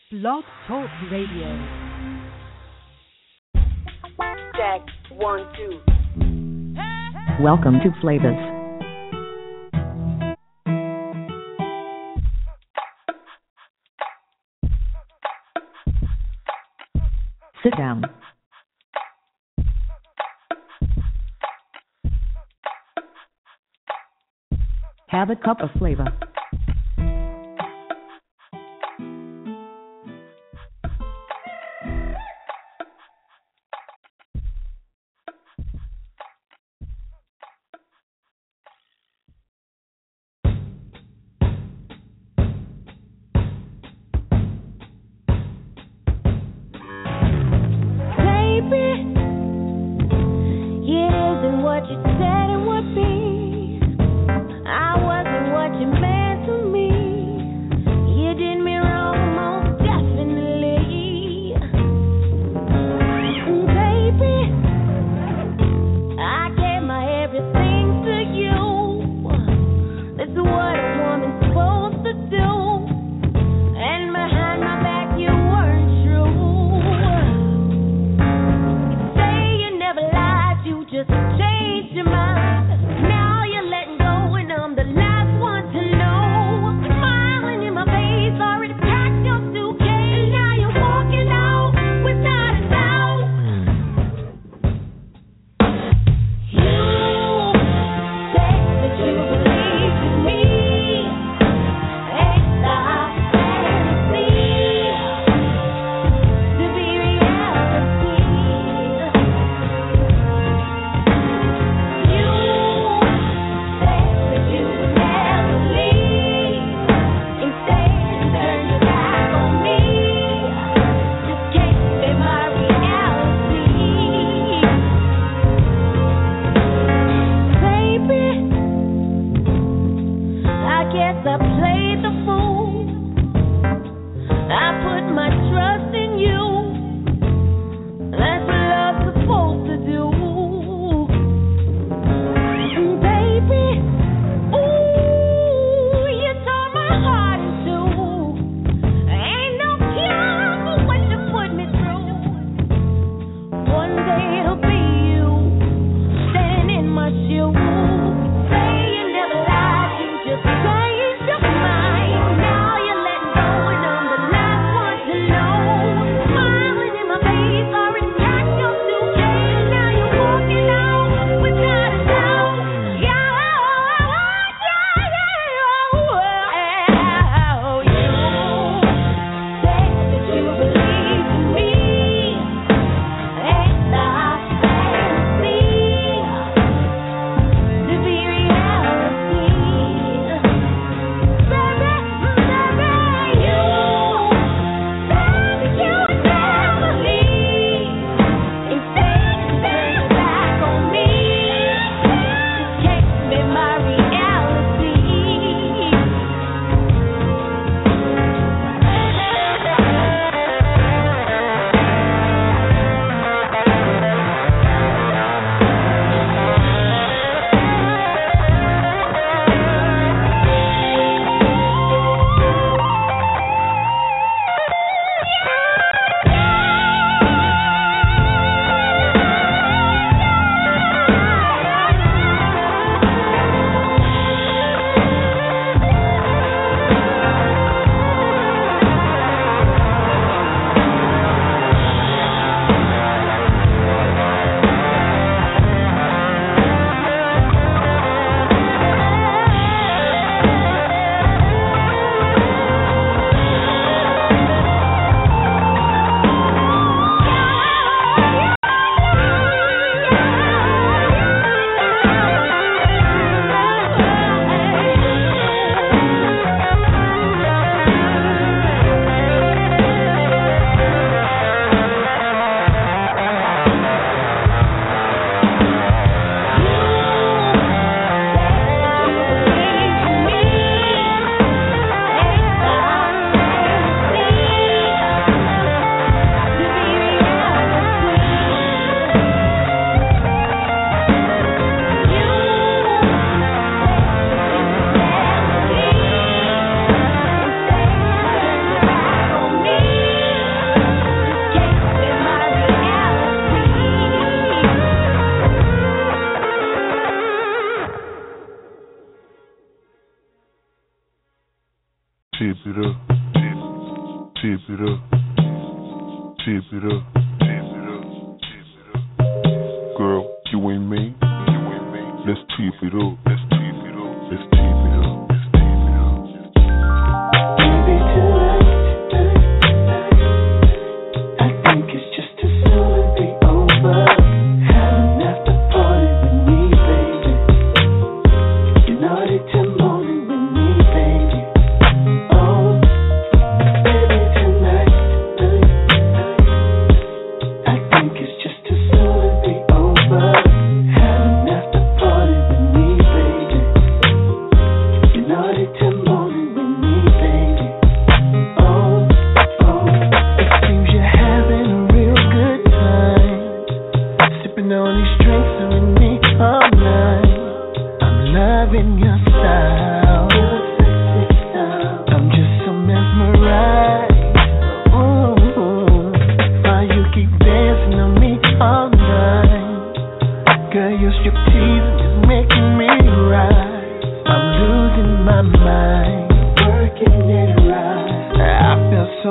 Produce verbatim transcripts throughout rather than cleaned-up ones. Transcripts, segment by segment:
Blog Talk Radio. Check, one, two. Welcome to Flavas. Sit down. Have a cup of flavor. Just change your mind. Tip it up. Tip it up. Tip it up. Tip it up. Girl, you ain't me. You ain't me. Let's tip it up. Let's tip it up. Let's tip it up. Let's tip it up. Maybe tonight, I think it's just too soon to be over. Have an after party with me, baby. You know that you're morning with me, baby. Oh, baby, tonight, I think it's just too soon to be over. Have an after party with me, baby. You know that you're morning with me, baby. Oh, oh, it seems you're having a real good time, sipping on these drinks and with me all night. I'm loving your style. I'm just so mesmerized. Ooh, why you keep dancing on me all night? Girl, your striptease is making me rise. I'm losing my mind, working it right. I feel so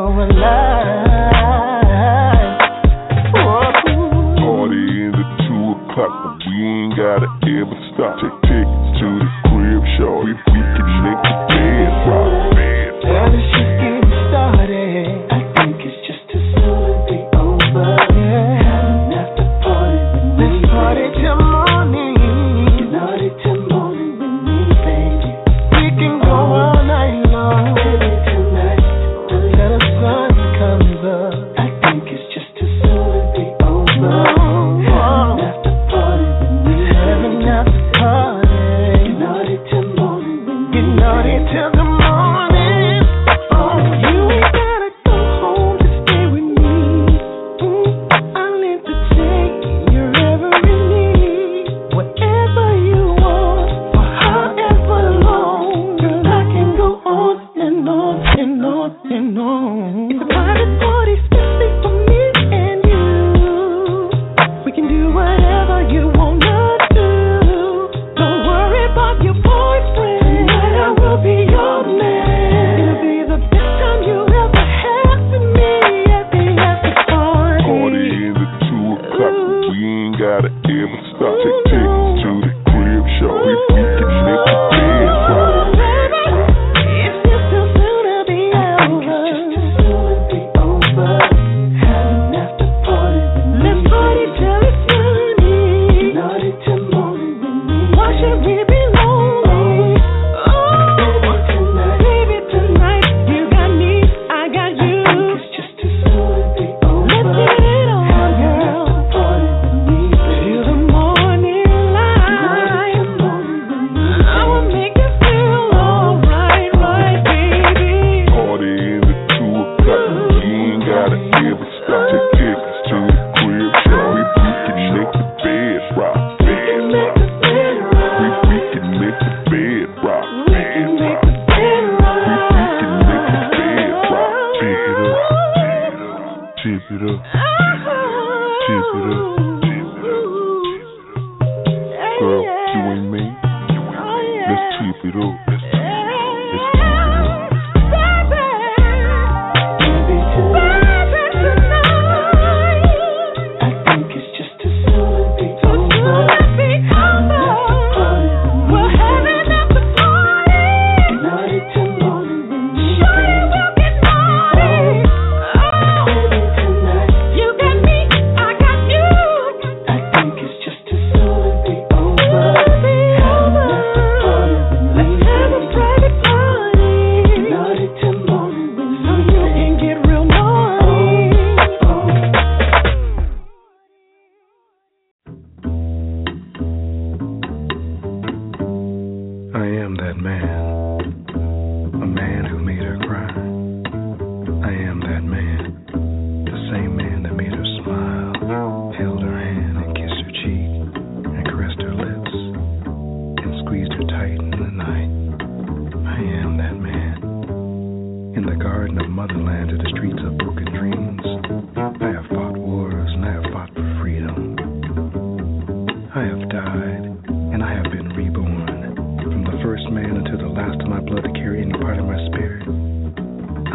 alive. Whoa. Party in the two o'clock, but we ain't gotta ever stop. Take tickets to the crib, shorty. We can make the bed rock. Bed Girl, rock. it's just getting started. I think it's just too soon to be over. Yeah. Have an after party with me. Let's party till morning. You know that you're morning with me, baby. We can go all night long. Baby, tonight, till the sun comes up. I think it's just too soon to be over. Have an after party with me. Have an after party. You know that you're morning with me. You know that till the morning. Oh, you ain't gotta go home to stay with me. Mm, I'll entertain your every need. Whatever you want, for however long. Girl, I can go on and on and on and on. It's a private party, especially for me and you. We can do whatever you wanna do. Don't worry about your boyfriend. Tonight I will be your man. It'll be the best time you ever had with me at the after party. Party in the two o'clock, but we ain't gotta ever stop. Take tickets to the crib, shorty. We can make the bed rock. It's just too soon to be over. It's just too soon to be over. Have an after party with me. Let's party till it's sunny. You know that you're morning with me. Why should we be lonely? Oh, baby, tonight, baby, tonight, you got me, I got you. I think it's just too soon to be over. Let's get it on, girl. Party with me, baby. Till the morning light. You know that you're morning with me. I will make you feel alright, right, baby. Party in the two o'clock, but we ain't gotta ever stop. Take tickets to the crib, shorty. We can make the bed rock. Bed rock. We, we can make the bed rock. Bed rock. We, we can make the bed rock. Tip it up. Tip it up. Tip it up. Tip it up. Girl, you ain't me. Let's tip it up. Let's tip it up. Let's tip it up. Baby, tonight, I think it's just too soon to be over. Have an after party with me, We're having baby. after party. You know that you're morning with me, Sure you baby. will get naughty. Baby, tonight, You got me, I got you. I think it's just too soon to be over. Have an after party with me, Let's have a baby. private party. You know that you're morning with So me, you baby. can get real naughty. Oh, I am that man, a man who made her cry. I am that man, the same man that made her smile, held her hand and kissed her cheek, and caressed her lips, and squeezed her tight in the night. I am that man. In the garden of motherland to the streets of broken dreams, I have fought wars and I have fought for freedom. I have died and I have been reborn. From the first man until the last of my blood to carry any part of my spirit. I am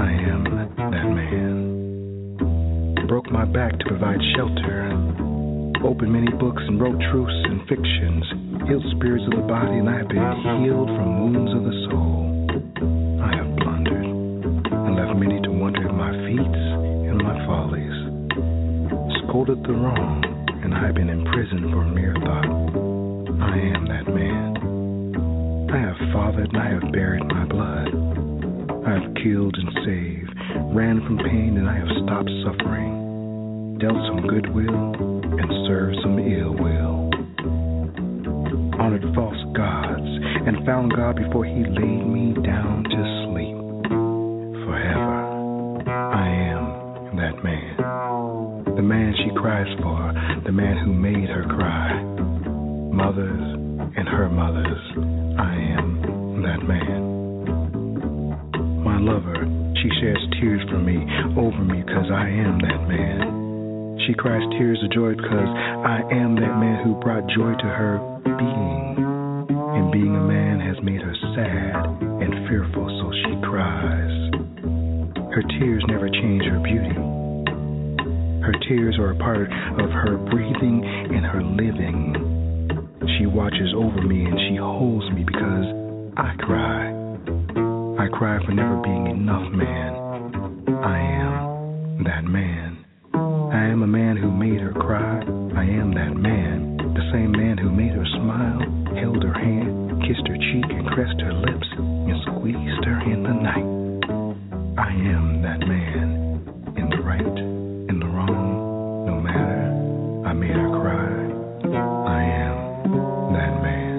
am that man. Broke my back to provide shelter. Opened many books and wrote truths and fictions. Healed spirits of the body, and I have been healed from wounds of the soul. I have blundered and left many to wonder at my feats and my follies. Scolded the wrong, and I have been imprisoned for mere thought. I am that man. I have fathered and I have buried my blood. I have killed and saved, ran from pain and I have stopped suffering, dealt some goodwill and served some ill will, honored false gods and found God before he laid me down to sleep. Forever, I am that man. The man she cries for, the man who made her cry. Mothers and her mothers, I am that man. My lover, she sheds tears for me, over me, cause I am that man. She cries tears of joy cause I am that man who brought joy to her being. And being a man has made her sad and fearful, so she cries. Her tears never change her beauty. Her tears are a part of her breathing and her living. She watches over me and she holds me because I cry. I cry for never being enough, man. I am that man. I am a man who made her cry. I am that man. The same man who made her smile, held her hand, kissed her cheek and caressed her lips and squeezed her in the night. I am that man. In the right, in the wrong, no matter. I made her cry. I am that man.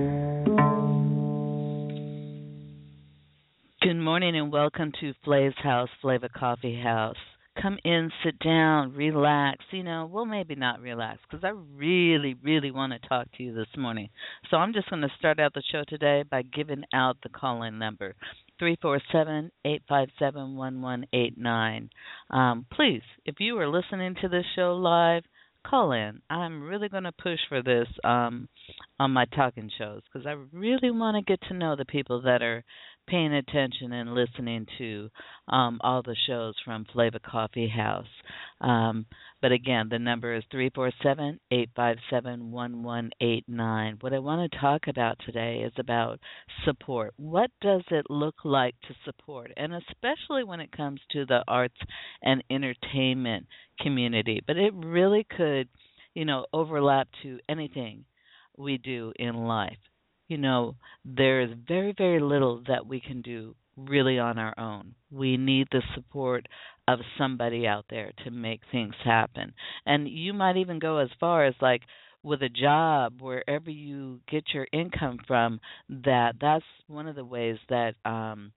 Good morning and welcome to Flav's House, Flava Coffee House. Come in, sit down, relax. You know, well, maybe not relax because I really, really want to talk to you this morning. So I'm just going to start out the show today by giving out the call-in number, three four seven, eight five seven, one one eight nine. Um, please, if you are listening to this show live, call in. I'm really going to push for this um, on my talking shows because I really want to get to know the people that are paying attention and listening to um, all the shows from Flava Coffee House. Um, but again, the number is three four seven, eight five seven, one one eight nine. What I want to talk about today is about support. What does it look like to support? And especially when it comes to the arts and entertainment community. But it really could, you know, overlap to anything we do in life. You know, there is very, very little that we can do really on our own. We need the support of somebody out there to make things happen. And you might even go as far as like with a job, wherever you get your income from, that that's one of the ways that um,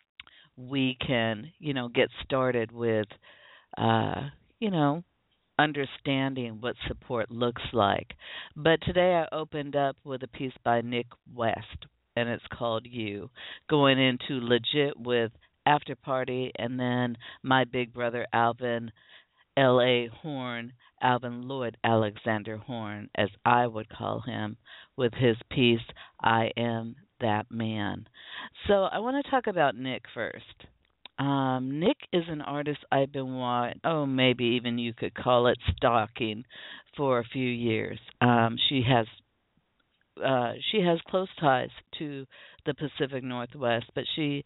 we can, you know, get started with, uh, you know, understanding what support looks like. But today I opened up with a piece by Nick West, and it's called You, going into legit with After Party, and then my big brother Alvin L A. Horn, Alvin Lloyd Alexander Horn, as I would call him, with his piece, I Am That Man. So I want to talk about Nick first. Um, Nick is an artist I've been watching, oh, maybe even you could call it stalking, for a few years. Um, she has uh, she has close ties to the Pacific Northwest, but she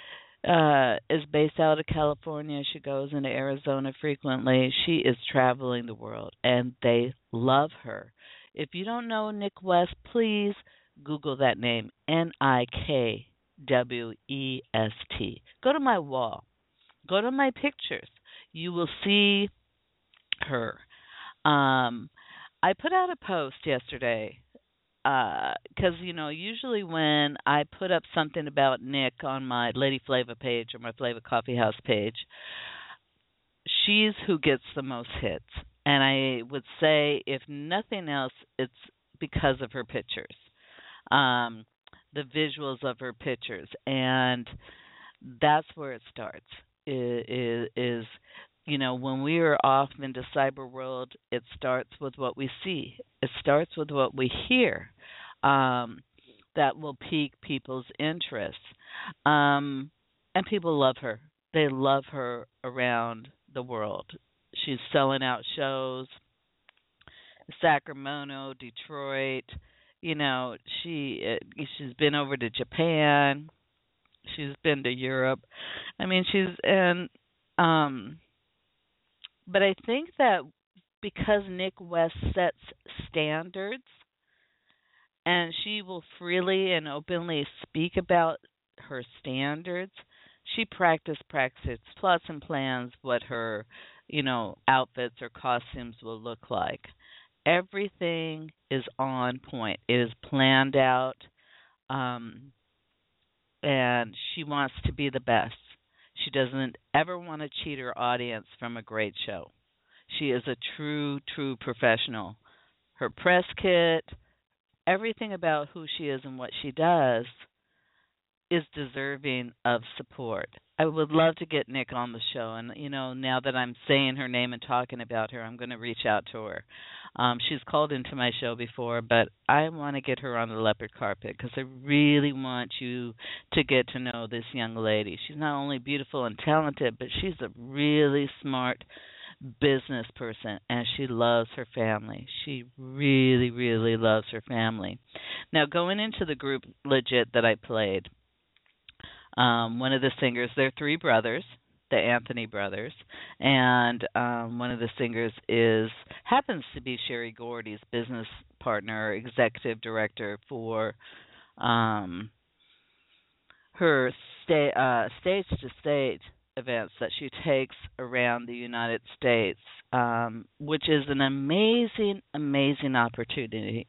uh, is based out of California. She goes into Arizona frequently. She is traveling the world, and they love her. If you don't know Nick West, please Google that name, N I K W E S T. Go to my wall. Go to my pictures. You will see her. Um, I put out a post yesterday because, uh, you know, usually when I put up something about Nick on my Lady Flava page or my Flava Coffee House page, she's who gets the most hits. And I would say, if nothing else, it's because of her pictures. Um, the visuals of her pictures, and that's where it starts, is, is, you know, when we are off into cyber world, it starts with what we see. It starts with what we hear. Um, that will pique people's interest. Um, and people love her. they love her around the world. She's selling out shows, Sacramento, Detroit. You know, she uh, she's been over to Japan. She's been to Europe. I mean, she's and um but I think that because Nick West sets standards and she will freely and openly speak about her standards, she practice practice plots and plans what her, you know, outfits or costumes will look like. Everything is on point. It is planned out, um, and she wants to be the best. She doesn't ever want to cheat her audience from a great show. She is a true, true professional. Her press kit, everything about who she is and what she does is deserving of support. I would love to get Nick on the show, and you know, now that I'm saying her name and talking about her, I'm going to reach out to her. Um, she's called into my show before, but I want to get her on the leopard carpet because I really want you to get to know this young lady. She's not only beautiful and talented, but she's a really smart business person, and she loves her family. She really, really loves her family. Now, going into the group Legit that I played, um, one of the singers, they're three brothers, the Anthony brothers, and um, one of the singers is happens to be Sherry Gordy's business partner, executive director for um, her sta- uh, stage-to-stage events that she takes around the United States, um, which is an amazing, amazing opportunity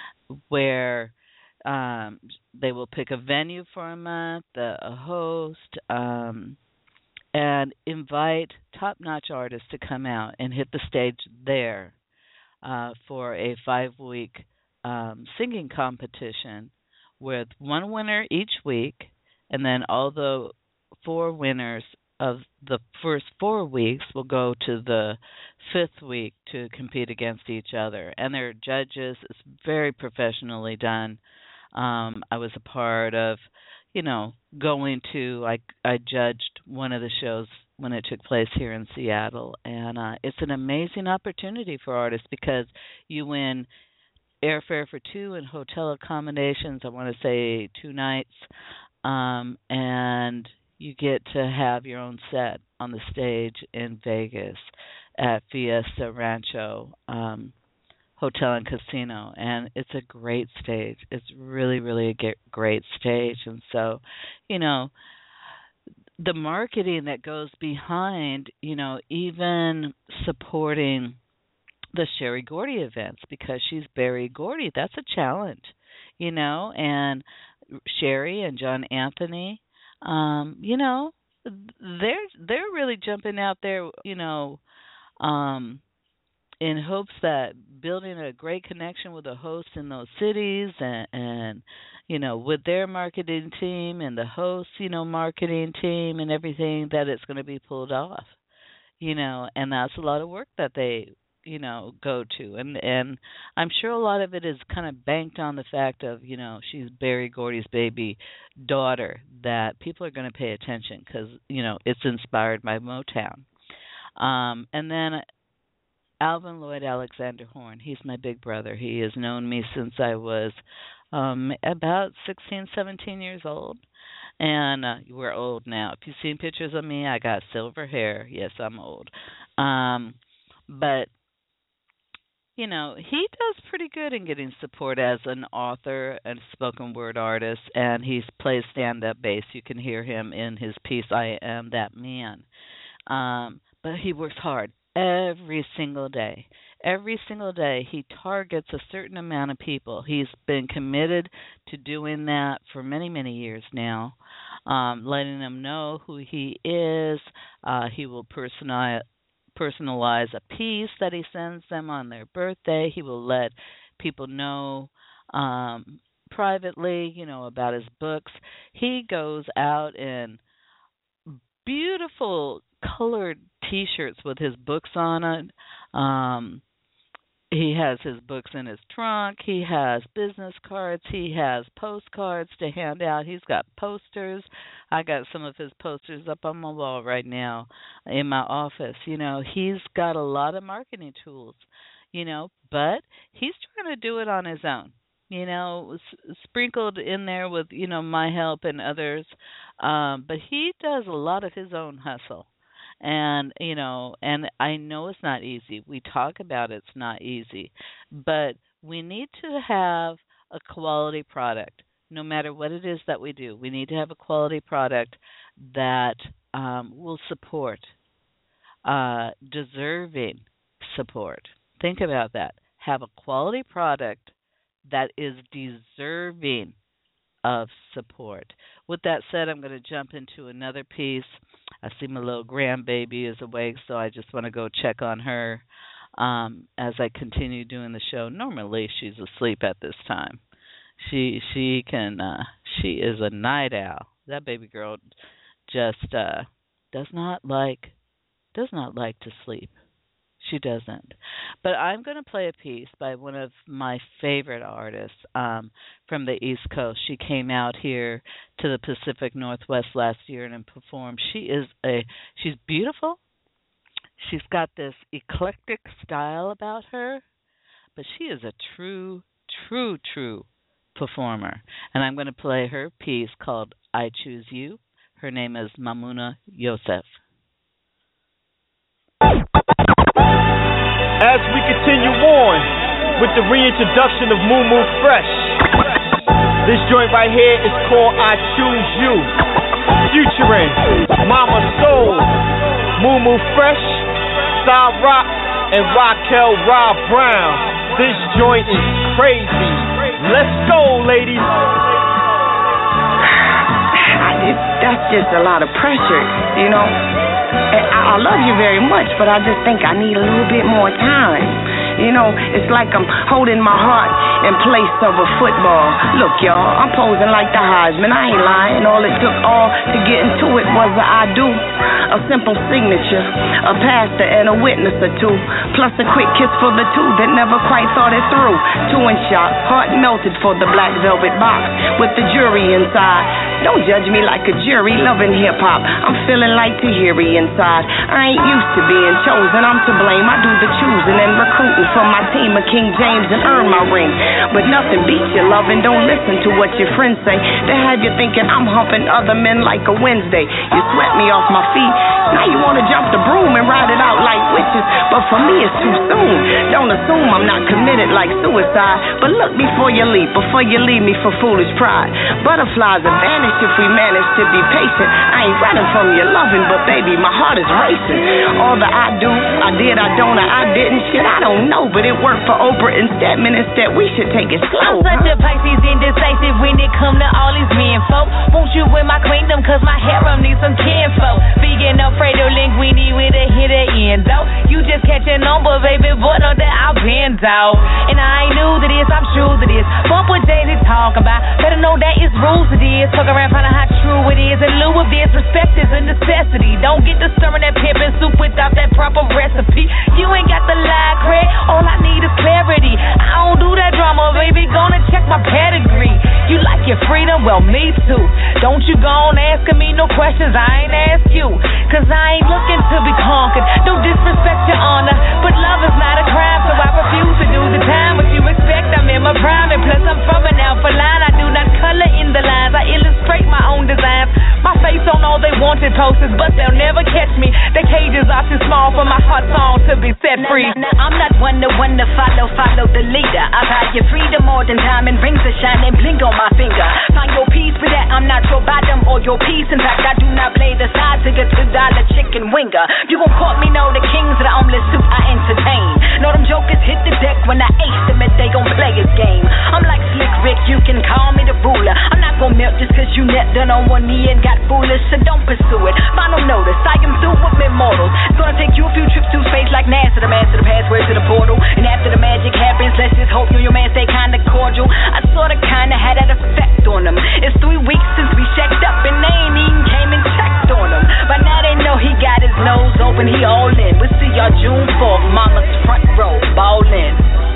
where um, they will pick a venue for a month, a, a host, um, and invite top-notch artists to come out and hit the stage there uh, for a five-week um, singing competition with one winner each week, and then all the four winners of the first four weeks will go to the fifth week to compete against each other. And they're judges. It's very professionally done. Um, I was a part of, you know, going to, I, I judged one of the shows when it took place here in Seattle. And uh, it's an amazing opportunity for artists because you win airfare for two and hotel accommodations, I want to say two nights, um, and you get to have your own set on the stage in Vegas at Fiesta Rancho um, Hotel and Casino, and it's a great stage. It's really, really a great stage, and so, you know, the marketing that goes behind, you know, even supporting the Sherry Gordy events because she's Berry Gordy, that's a challenge, you know, and Sherry and John Anthony, Um, you know, they're they're really jumping out there, you know, um, in hopes that building a great connection with the host in those cities and, and you know, with their marketing team and the host, you know, marketing team and everything that it's going to be pulled off, you know, and that's a lot of work that they, you know, go to. And and I'm sure a lot of it is kind of banked on the fact of, you know, she's Berry Gordy's baby daughter, that people are going to pay attention because, you know, it's inspired by Motown. Um, and then Alvin Lloyd Alexander Horn, he's my big brother. He has known me since I was um, about sixteen, seventeen years old. And uh, we're old now. If you've seen pictures of me, I got silver hair. Yes, I'm old. Um, but you know, he does pretty good in getting support as an author and spoken word artist, and he plays stand-up bass. You can hear him in his piece, I Am That Man. Um, but he works hard every single day. Every single day he targets a certain amount of people. He's been committed to doing that for many, many years now, um, letting them know who he is. Uh, he will personalize personalize a piece that he sends them on their birthday. He will let people know um, privately, you know, about his books. He goes out in beautiful colored T-shirts with his books on it. Um, he has his books in his trunk. He has business cards. He has postcards to hand out. He's got posters. I got some of his posters up on my wall right now in my office. You know, he's got a lot of marketing tools, you know, but he's trying to do it on his own. You know, s- sprinkled in there with, you know, my help and others. Um, but he does a lot of his own hustle. And, you know, and I know it's not easy. We talk about it's not easy. But we need to have a quality product, no matter what it is that we do. We need to have a quality product that um, will support, uh, deserving support. Think about that. Have a quality product that is deserving of support. With that said, I'm going to jump into another piece. I see my little grandbaby is awake, so I just want to go check on her um, as I continue doing the show. Normally, she's asleep at this time. She she can uh, she is a night owl. That baby girl just uh, does not like does not like to sleep. She doesn't. But I'm going to play a piece by one of my favorite artists um, from the East Coast. She came out here to the Pacific Northwest last year and performed. She is a she's beautiful. She's got this eclectic style about her, but she is a true, true, true performer. And I'm going to play her piece called I Choose You. Her name is Mamuna Yosef. As we continue on with the reintroduction of Moo Moo Fresh, this joint right here is called I Choose You, featuring Mama Soul, Moo Moo Fresh, Star Rock, and Raquel Rob Brown. This joint is crazy. Let's go, ladies. I, it, that's just a lot of pressure, you know. And I, I love you very much, but I just think I need a little bit more time. You know, it's like I'm holding my heart in place of a football. Look, y'all, I'm posing like the Heisman. I ain't lying. All it took all to get into it was a I do. A simple signature, a pastor and a witness or two, plus a quick kiss for the two that never quite thought it through. Two in shock, heart melted for the black velvet box with the jury inside. Don't judge me like a jury, loving hip-hop. I'm feeling like Tahiri inside. I ain't used to being chosen, I'm to blame. I do the choosing and recruiting for my team of King James and earn my ring. But nothing beats your loving, don't listen to what your friends say. They have you thinking I'm humping other men like a Wednesday. You swept me off my feet, now you wanna jump the broom and ride it out like witches. But for me it's too soon. Don't assume I'm not committed like suicide. But look before you leap, before you leave me for foolish pride. Butterflies are vanished if we manage to be patient. I ain't running from your loving, but baby, my heart is racing. All the I do, I did, I don't, or I didn't, shit, I don't know. But it worked for Oprah and Stedman. Instead, we should take it slow. I'm such a Pisces indecisive when it come to all these men folk. Won't you in my queendom, cause my harem needs some kinfolk. Vegan Alfredo linguine with a hit at end, though. You just catching on, but baby, boy, know that I've been out. And I ain't new to this, I'm true to this. Bump what Jay-Z talking about. Better know that it's rules to this. Fuck around, find out how true it is. In lieu of this, respect is a necessity. Don't get to stirring that pimpin' soup without that proper recipe. You ain't got the lie, Craig. All I need is clarity. I don't do that drama, baby. Gonna check my pedigree. You like your freedom? Well, me too. Don't you go on asking me no questions I ain't ask you. Cause I ain't looking to be conquered. No disrespect your honor. But love is not a crime, so I refuse to do the time. What you expect, I'm in my prime. And plus I'm from an alpha line. I do not color in the lines. I illustrate my own designs. My face on all they wanted posters, but they'll never catch me. The cages are too small for my heart song to be set free. Now, now, I'm not one to one to follow, follow the leader. I got your freedom more than time and rings a shine and blink on my finger. Find your peace for that, I'm not your bottom or your piece. In fact, I do not play the side to get two dollar chicken winger. You gon' call me, know the kings of the omelette soup I entertain. Know them jokers hit the deck when I ace them and they gon' play his game. I'm like Slick Rick, you can call me the ruler. I'm not gon' melt just cause you knelt down on one knee and got foolish, so don't pursue it. Final notice, I am through with me mortals. It's gonna take you a few trips to space like NASA, the man to the password to the portal. And after the magic happens, let's just hope you and your man stay kinda cordial. I sorta kinda had that effect on them. It's three weeks since we checked up and they ain't even came and checked on him. But now they know he got his nose open, he all in. We'll see y'all June fourth, mama's front row, ball in.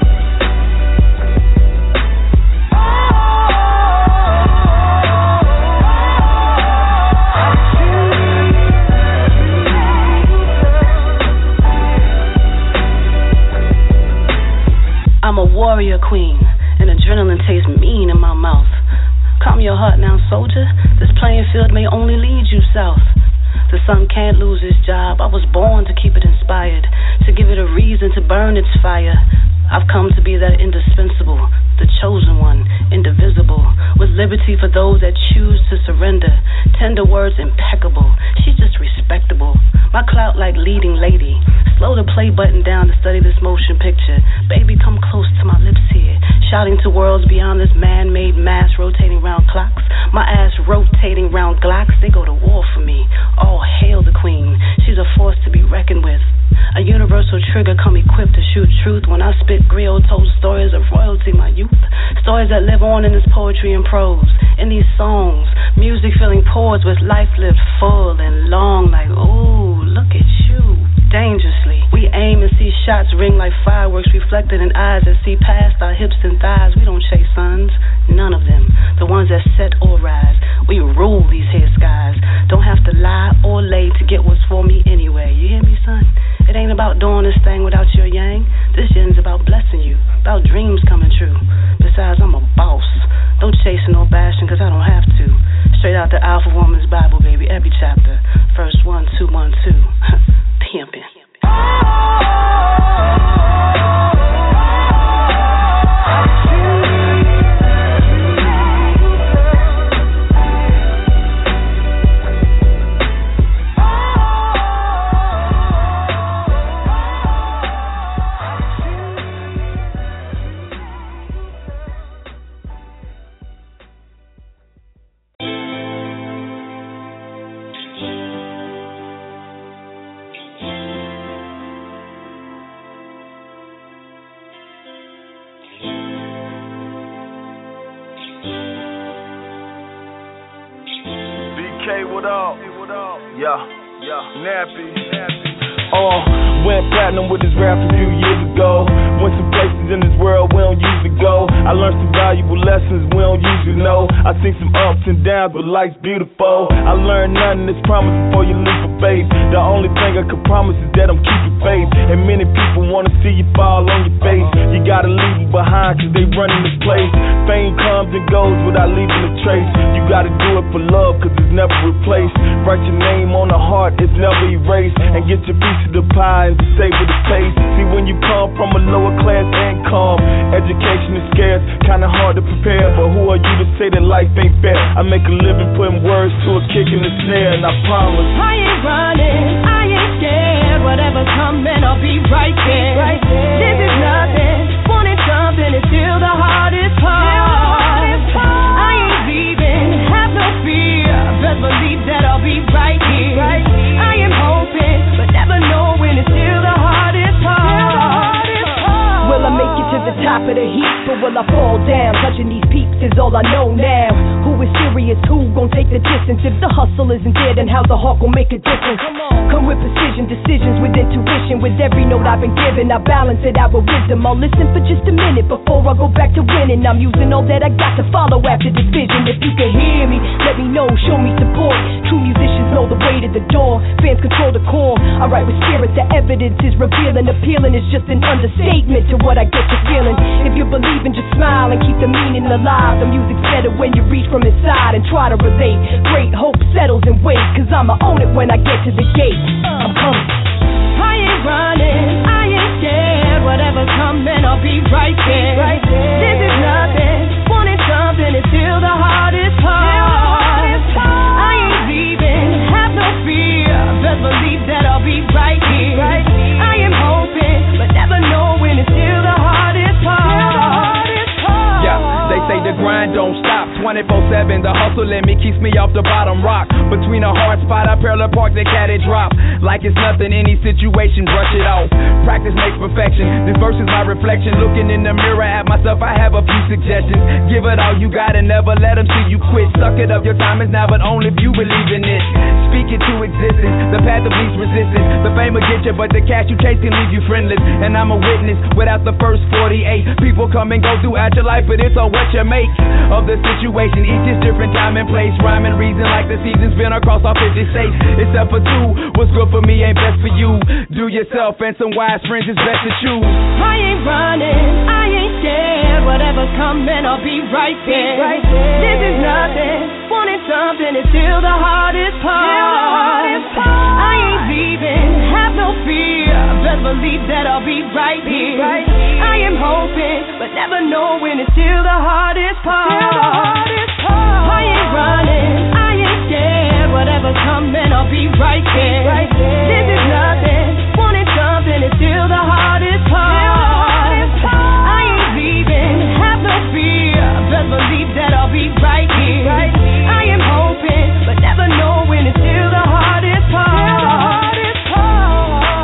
I'm a warrior queen, and adrenaline tastes mean in my mouth. Calm your heart now, soldier. This playing field may only lead you south. The sun can't lose its job. I was born to keep it inspired, to give it a reason to burn its fire. I've come to be that indispensable, the chosen one, indivisible, with liberty for those that choose to surrender. Tender words impeccable, she's just respectable. My clout like leading lady. Slow the play button down to study this motion picture. Baby, come close to my lips here, shouting to worlds beyond this man-made mass rotating round clocks. My ass rotating round Glocks, they go to war for me. All hail the queen, she's a force to be reckoned with. A universal trigger come equipped to shoot truth. When I spit griot, told stories of royalty, my youth. Stories that live on in this poetry and prose. In these songs, music filling pores with life lived full and long. Like, ooh, look at you, dangerously. We aim and see shots ring like fireworks, reflected in eyes that see past our hips and thighs. We don't chase suns, none of them. The ones that set or rise. We rule these here skies. Don't have to lie or lay to get what's for me anyway. You hear me, son? It ain't about doing this thing without your yang. This yin's about blessing you, about dreams coming true. Besides, I'm a boss. Don't chase no bashing, cause I don't have to. Straight out the Alpha Woman's Bible, baby, every chapter. Verse one, two, one, two. Pimpin'. Nappy, nappy. Uh, went platinum with this rap a few years ago. Went some places in this world we don't usually go. I learned some valuable lessons we don't usually know. I seen some ups and downs, but life's beautiful. I learned nothing is promised before you leap of faith. The only thing I can promise is that I'm keeping faith. And many people wanna see you fall on your face. You gotta leave them behind cause they running this place. Fame comes and goes without leaving a trace. You gotta do it for love cause it's never replaced. Write your name on the heart, it's never erased. And get your piece of the pie and savor the taste. See, when you come from a lower class income, education is scarce, kinda hard to prepare. But who are you to say that life ain't fair? I make a living putting words to a kick in the snare, and I promise I ain't running, I ain't scared. Whatever's coming, I'll be right there. Right there. This is nothing, wanting something is still the hardest part. I ain't leaving, have no fear. Best believe that I'll be right here. Right here. I am hoping, but never knowing it's still the hardest part. Will I make it to the top of the heap, or will I fall down? Touching these peeps is all I know now. Who is serious, who gon' take the distance? If the hustle isn't there, then how the heart gon' make a difference? Come with precision, decisions with intuition. With every note I've been given, I balance it out with wisdom. I'll listen for just a minute before I go back to winning. I'm using all that I got to follow after this vision. If you can hear me, let me know, show me support. True musicians know the way to the door. Fans control the core. I write with spirit, the evidence is revealing. Appealing is just an understatement to what I get you feeling. If you believe in, just smile and keep the meaning alive. The music's better when you reach from inside and try to relate. Great hope settles and wait, cause I'ma own it when I get to the gate. I'm coming. I ain't running, I ain't scared. Whatever's coming, I'll be right there. Right there. This is nothing, wanting something is still the hardest part. I ain't leaving, have no fear. Best believe that I'll be right here. Right here. I am hoping, but never knowing it's still the hardest part. Yeah, they say the grind don't stop. twenty-four seven, the hustle in me keeps me off the bottom rock. Between a hard spot, I parallel park the cat it drop. Like it's nothing, any situation, brush it off. Practice makes perfection. This verse is my reflection. Looking in the mirror at myself, I have a few suggestions. Give it all you got and never let them see you quit. Suck it up, your time is now, but only if you believe in it. Speak it to existence, the path of least resistance. The fame will get you, but the cash you chase can leave you friendless. And I'm a witness, without the first forty-eight. People come and go throughout your life, but it's on what you make of the situation. Each is different, time and place. Rhyme and reason like the seasons been across all fifty states. Except for two, what's good for me ain't best for you. Do Do yourself and some wise friends is best to choose. I ain't running, I ain't scared. Whatever's coming, I'll be right there. Right there. This is nothing. Wanting something is still the hardest part. Still the hardest part. I ain't leaving, have no fear. Best believe that I'll be right here. Right here. I am hoping, but never knowing it's still the hardest part. Still the hardest part. I ain't running, I ain't scared. Whatever's coming, I'll be right there. Right there. This is nothing. Wanting something is still the hardest part. Still the hardest part. I ain't leaving, have no fear. Best believe that I'll be right here. Right here. I am hoping, but never knowing it's still the hardest part. Still the hardest part.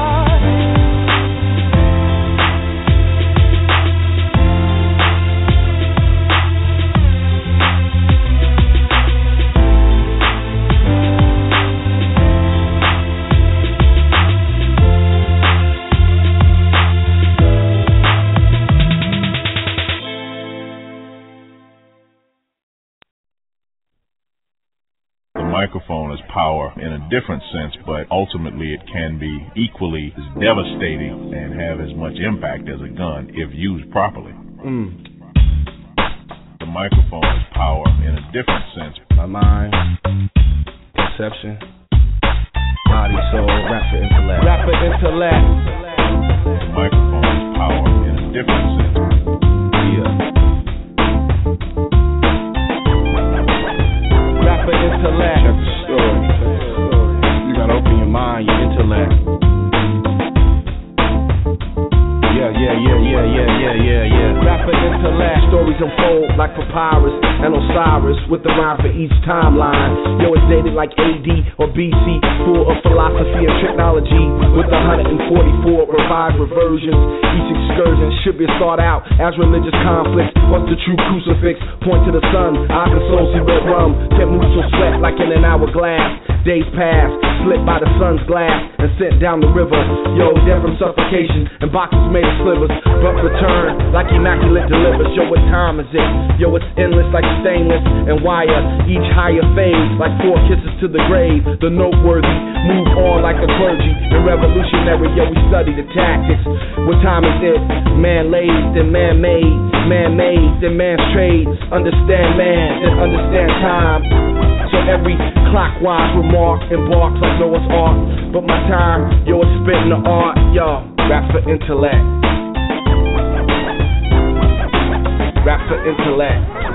Microphone is power in a different sense, but ultimately it can be equally as devastating and have as much impact as a gun if used properly. Mm. The microphone is power in a different sense. My mind, perception, body, soul, rapper, intellect. Rapper, intellect. The microphone is power in a different sense. Yeah. Intellect. Check the story. You gotta open your mind, your intellect. Yeah, yeah, yeah, yeah, yeah, yeah, yeah, yeah. Rapper intellect. Stories unfold like papyrus and Osiris with the rhyme for each timeline. Yo, it's dated like A D or B C, full of philosophy and technology with one hundred forty-four revived reversions. Each excursion should be thought out as religious conflicts. What's the true crucifix? Point to the sun. I console see red rum. Can't move so sweat like in an hourglass. Days pass, slipped by the sun's glass and sent down the river. Yo, death from suffocation and boxes made of slivers, but return like immaculate delivers. Yo, what time is it? Yo, it's endless like stainless and wire. Each higher phase like four kisses to the grave. The noteworthy move on like a clergy and revolutionary. Yo, we study the tactics. What time is it? Man-laid, then man-made. Man-made, then man's trade. Understand man, then understand time. So every clockwise remark embarks like Noah's Ark. But my time, yo, it's spitting the art. Yo, rap for intellect. Rap for intellect.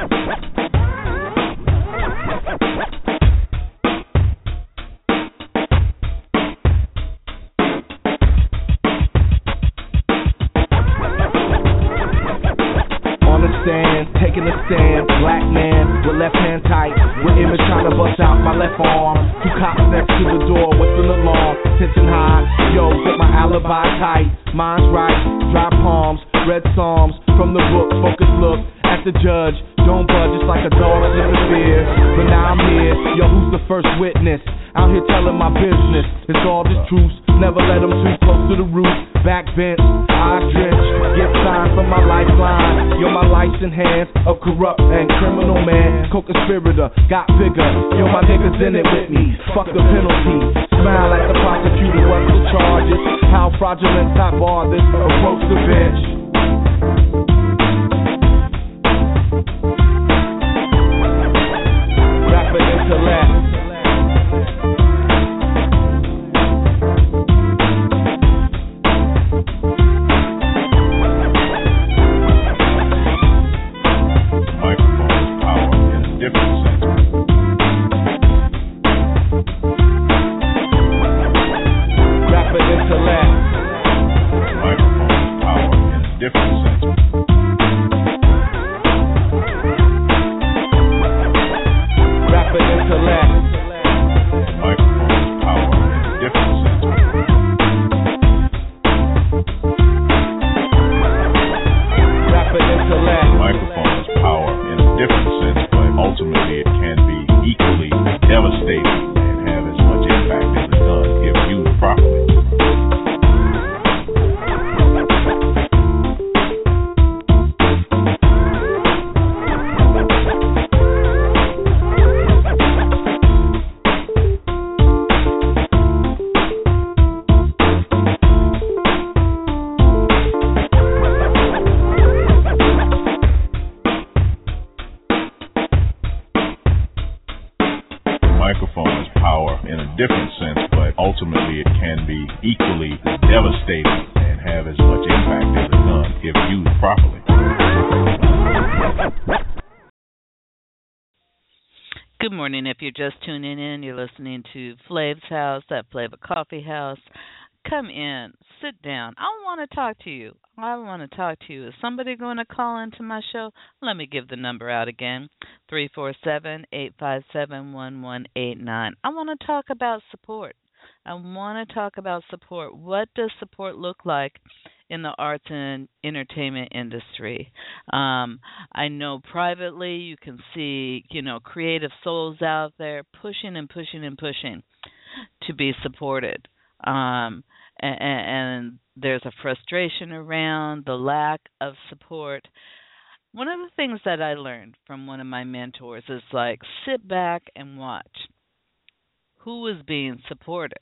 Taking a stand, black man with left hand tight, with image trying to bust out my left arm. Two cops next to the door with an alarm, tension high. Yo, get my alibi tight, mine's right, dry palms, red psalms from the book. Focus look at the judge, don't budge, it's like a dog sniffing fear. But now I'm here, yo, who's the first witness? Out here telling my business, it's all just truth. Never let them too close to the roof. Back bench, eyes drenched, get signed from my lifeline. Yo, my life's in hands of corrupt and criminal man. Co-conspirator, got bigger. Yo, my niggas in it with me. Fuck the penalty. Smile at the prosecutor, what's the charges? How fraudulent top bar this approach the bench. Rapper intellect. is devastating and have as much impact as a gun if used properly. Good morning. If you're just tuning in, you're listening to Flav's House at Flava Coffee House. Come in, sit down. I want to talk to you. I want to talk to you. Is somebody going to call into my show? Let me give the number out again, three four seven, eight five seven, one one eight nine. I want to talk about support. I want to talk about support. What does support look like in the arts and entertainment industry? Um, I know privately you can see, you know, creative souls out there pushing and pushing and pushing to be supported. Um, and, and there's a frustration around the lack of support. One of the things that I learned from one of my mentors is like, sit back and watch. Who is being supported?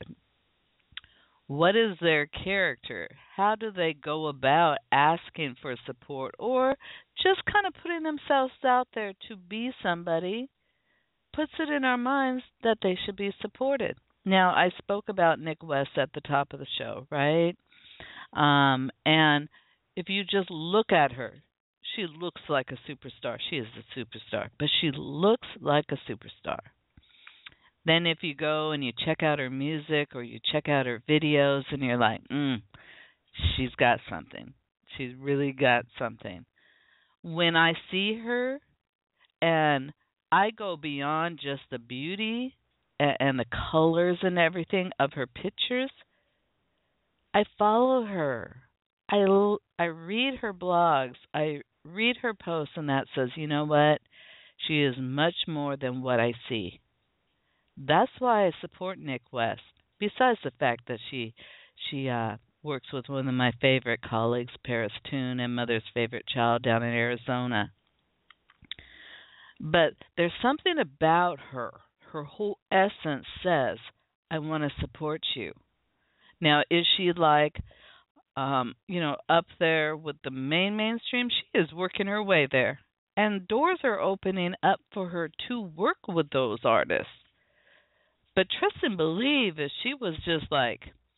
What is their character? How do they go about asking for support or just kind of putting themselves out there to be somebody? Puts it in our minds that they should be supported. Now, I spoke about Nick West at the top of the show, right? Um, and if you just look at her, she looks like a superstar. She is a superstar, but she looks like a superstar. Then if you go and you check out her music or you check out her videos and you're like, mm, she's got something. She's really got something. When I see her and I go beyond just the beauty and, and the colors and everything of her pictures, I follow her. I, I read her blogs. I read her posts, and that says, you know what? She is much more than what I see. That's why I support Nick West, besides the fact that she she uh, works with one of my favorite colleagues, Paris Toon, and Mother's Favorite Child down in Arizona. But there's something about her. Her whole essence says, I want to support you. Now, is she like, um, you know, up there with the main mainstream? She is working her way there. And doors are opening up for her to work with those artists. But trust and believe, if she was just like,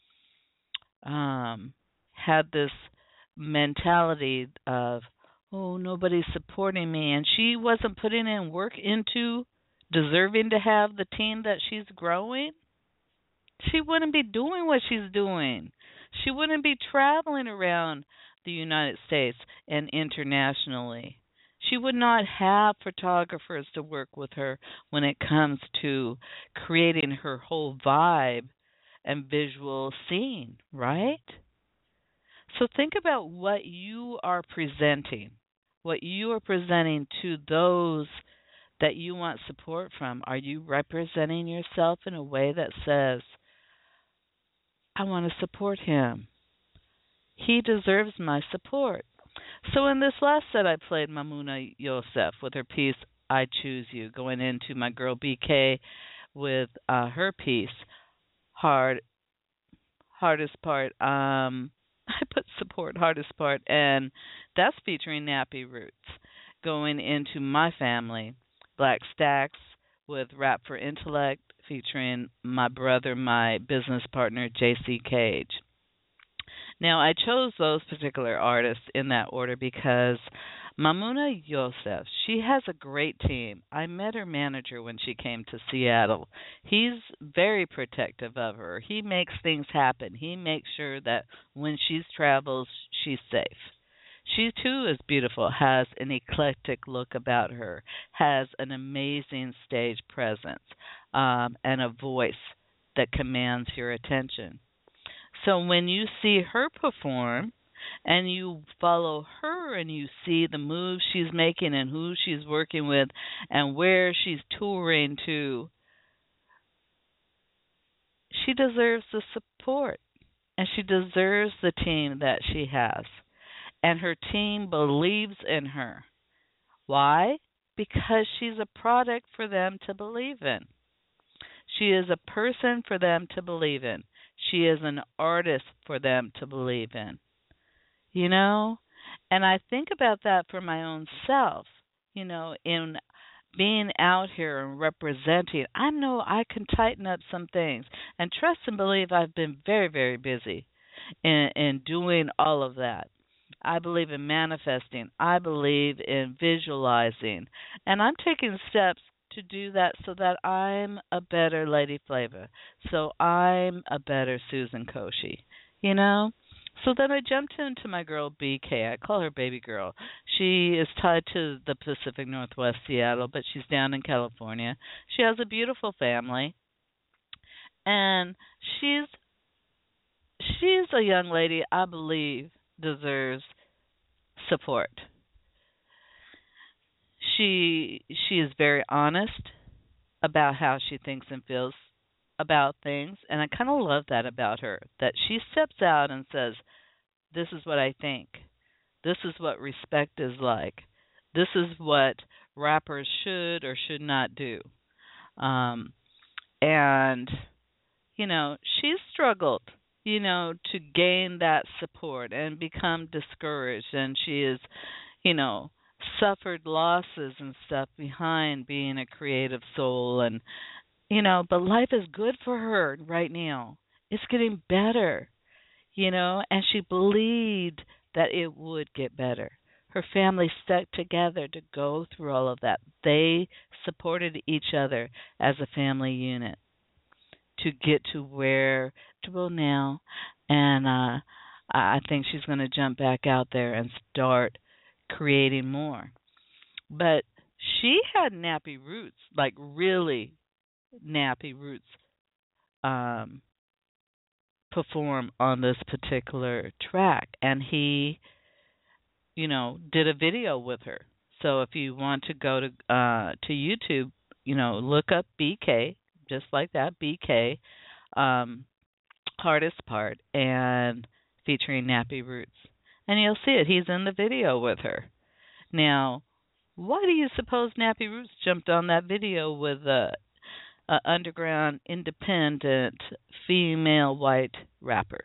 um, had this mentality of, oh, nobody's supporting me, and she wasn't putting in work into deserving to have the team that she's growing, she wouldn't be doing what she's doing. She wouldn't be traveling around the United States and internationally. She would not have photographers to work with her when it comes to creating her whole vibe and visual scene, right? So think about what you are presenting, what you are presenting to those that you want support from. Are you representing yourself in a way that says, I want to support him. He deserves my support. So in this last set, I played Mamouna Youssef with her piece, I Choose You, going into my girl B K with uh, her piece, Hard, Hardest Part. Um, I put support, Hardest Part, and that's featuring Nappy Roots, going into my family, Black Stacks with Rap for Intellect, featuring my brother, my business partner, J C Cage. Now, I chose those particular artists in that order because Mamouna Youssef, she has a great team. I met her manager when she came to Seattle. He's very protective of her. He makes things happen. He makes sure that when she travels, she's safe. She, too, is beautiful, has an eclectic look about her, has an amazing stage presence, um, and a voice that commands your attention. So when you see her perform and you follow her and you see the moves she's making and who she's working with and where she's touring to, she deserves the support and she deserves the team that she has. And her team believes in her. Why? Because she's a product for them to believe in. She is a person for them to believe in. She is an artist for them to believe in. You know? And I think about that for my own self, you know, in being out here and representing. I know I can tighten up some things. And trust and believe I've been very, very busy. in, in doing all of that. I believe in manifesting. I believe in visualizing. And I'm taking steps to do that so that I'm a better Lady Flava. So I'm a better Susan Koshy, you know? So then I jumped into my girl B K. I call her baby girl. She is tied to the Pacific Northwest, Seattle, but she's down in California. She has a beautiful family. And she's she's a young lady I believe deserves support. She she is very honest about how she thinks and feels about things, and I kind of love that about her, that she steps out and says, this is what I think. This is what respect is like. This is what rappers should or should not do. Um, and, you know, she's struggled, you know, to gain that support and become discouraged, and she is, you know, suffered losses and stuff behind being a creative soul, and you know, but life is good for her right now. It's getting better, you know, and she believed that it would get better. Her family stuck together to go through all of that. They supported each other as a family unit to get to where to go now, and uh, I think she's going to jump back out there and start creating more. But she had nappy roots, like really nappy roots, um, perform on this particular track, and he, you know, did a video with her. So if you want to go to uh, to YouTube, you know, look up B K, just like that, B K, um, Hardest Part, and featuring Nappy Roots, and you'll see it. He's in the video with her. Now, why do you suppose Nappy Roots jumped on that video with a, a underground, independent, female white rapper?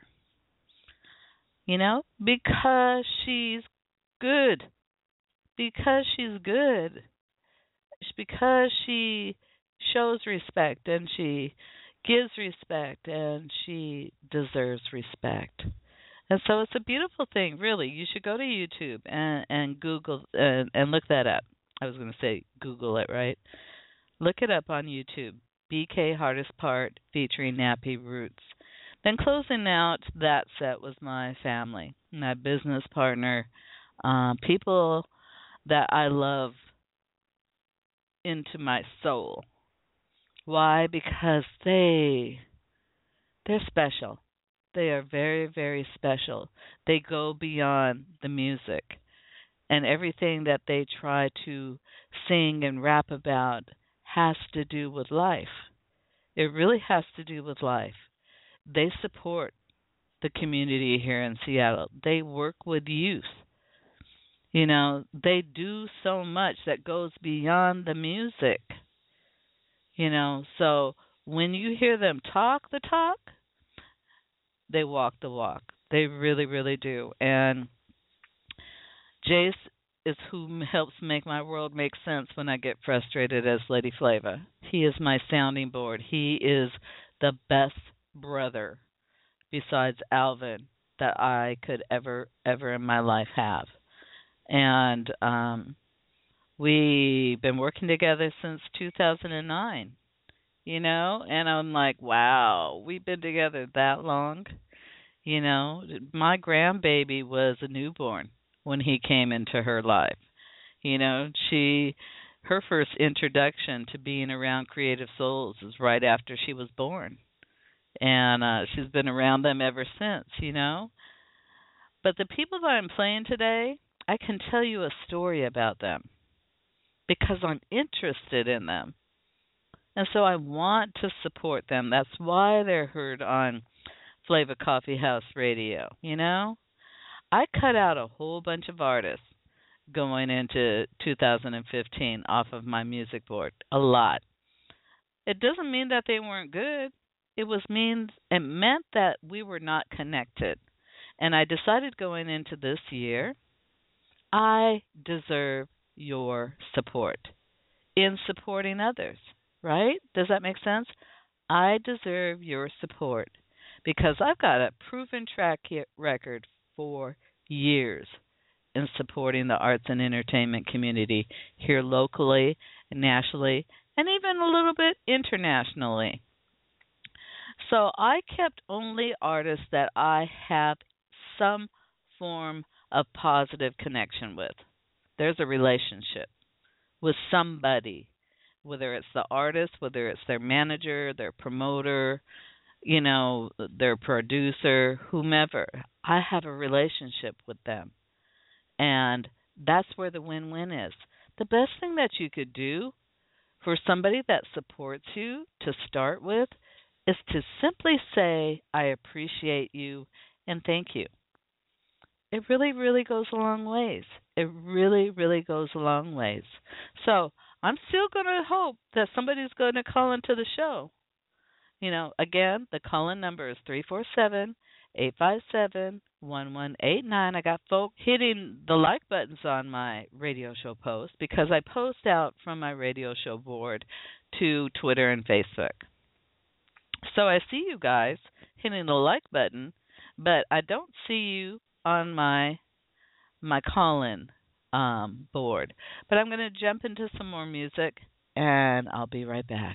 You know, because she's good. Because she's good. Because she shows respect and she gives respect and she deserves respect. And so it's a beautiful thing, really. You should go to YouTube and, and Google and, and look that up. I was going to say Google it, right? Look it up on YouTube. B K Hardest Part featuring Nappy Roots. Then closing out that set was my family, my business partner, uh, people that I love into my soul. Why? Because they, they're special. They are very, very special. They go beyond the music. And everything that they try to sing and rap about has to do with life. It really has to do with life. They support the community here in Seattle. They work with youth. You know, they do so much that goes beyond the music. You know, so when you hear them talk the talk, they walk the walk. They really, really do. And Jace is who helps make my world make sense when I get frustrated as Lady Flava. He is my sounding board. He is the best brother besides Alvin that I could ever, ever in my life have. And um, we've been working together since two thousand nine. You know, and I'm like, wow, we've been together that long. You know, my grandbaby was a newborn when he came into her life. You know, she, her first introduction to being around Creative Souls is right after she was born. And uh, she's been around them ever since, you know. But the people that I'm playing today, I can tell you a story about them because I'm interested in them. And so I want to support them. That's why they're heard on Flava Coffee House Radio, you know? I cut out a whole bunch of artists going into two thousand fifteen off of my music board, a lot. It doesn't mean that they weren't good. It was means it meant that we were not connected. And I decided going into this year, I deserve your support in supporting others. Right? Does that make sense? I deserve your support because I've got a proven track record for years in supporting the arts and entertainment community here locally, nationally, and even a little bit internationally. So I kept only artists that I have some form of positive connection with. There's a relationship with somebody, whether it's the artist, whether it's their manager, their promoter, you know, their producer, whomever. I have a relationship with them. And that's where the win-win is. The best thing that you could do for somebody that supports you to start with is to simply say, I appreciate you and thank you. It really, really goes a long ways. It really, really goes a long ways. So I'm still going to hope that somebody's going to call into the show. You know, again, the call-in number is three four seven, eight five seven, one one eight nine. I got folks hitting the like buttons on my radio show post because I post out from my radio show board to Twitter and Facebook. So I see you guys hitting the like button, but I don't see you on my my call-in um, board. But I'm going to jump into some more music, and I'll be right back.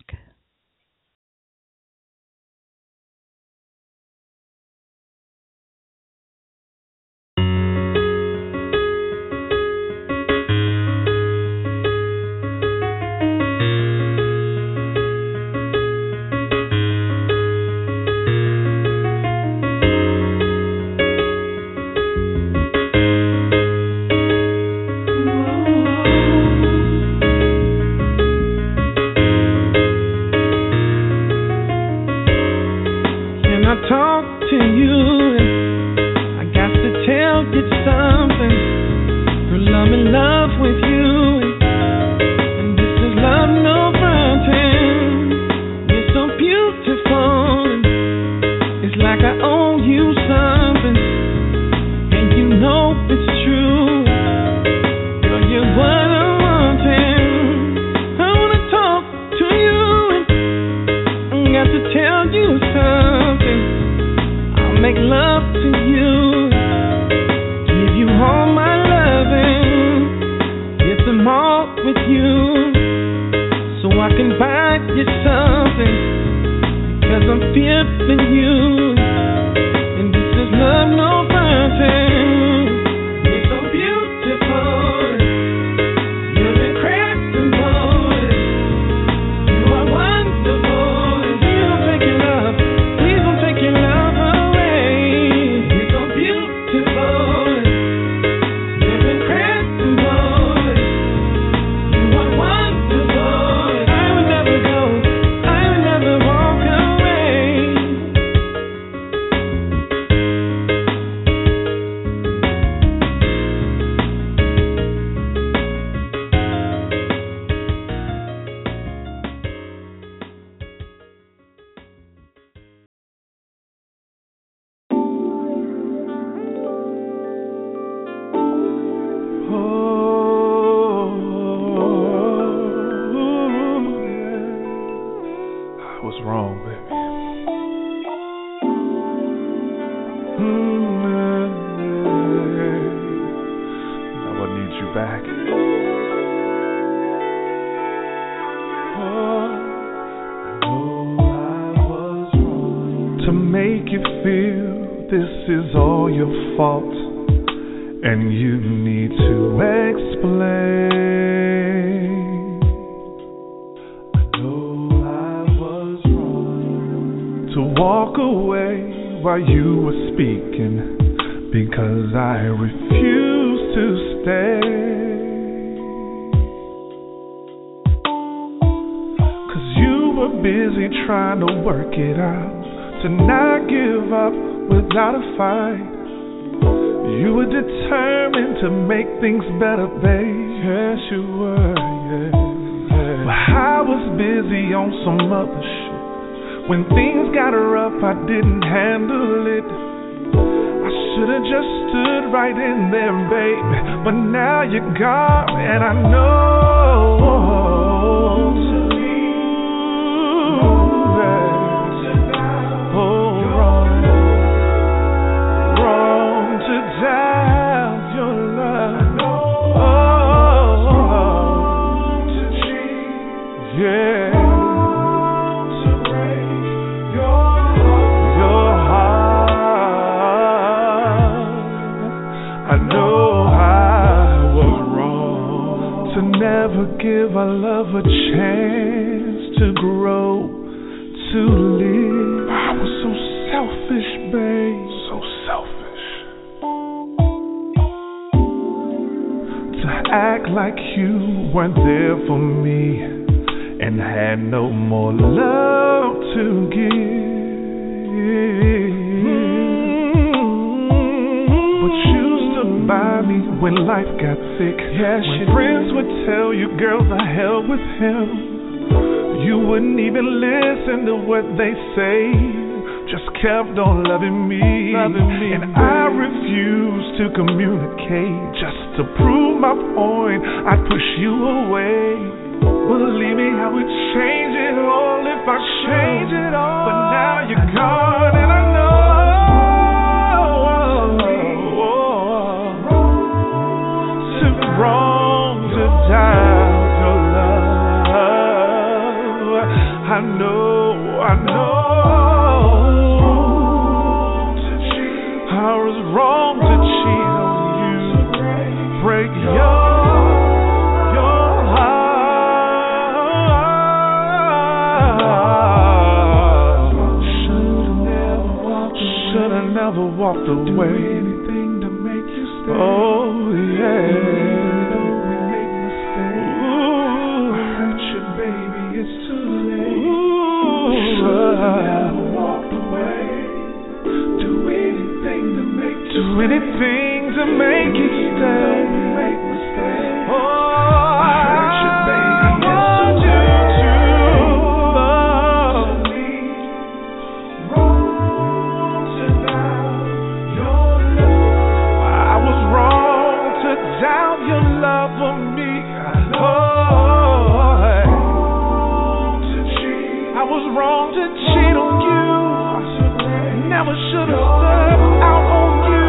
Better, babe. Yes, you were, yeah, yeah. Well, I was busy on some other shit. When things got rough, I didn't handle it. I should've just stood right in there, baby. But now you're gone, and I know. Oh, right. never give our love a chance to grow, to live. I was so selfish, babe. So selfish. To act like you weren't there for me and had no more love to give. But you stood by me when life got thick. Yeah, when friends would tell you, girl, the hell with him. You wouldn't even listen to what they say. Just kept on loving me, loving me, and I refused to communicate. Just to prove my point, I'd push you away. Believe me, I would change it all if I change it all. But now you're gone, and I know too wrong to doubt your love. I know, I know. I was wrong to cheat on you, break your never walked away. Anything to make you stay. Oh yeah. Don't we make mistakes? Ooh, I hurt you, baby. It's too late. Ooh, should never walked away. Do anything to make you do stay. anything to make you stay. Don't we make mistakes? Oh, I hurt you, baby. It's too late. Doubt your love for me. Oh, I was wrong to cheat on you. Never should have stepped out on you.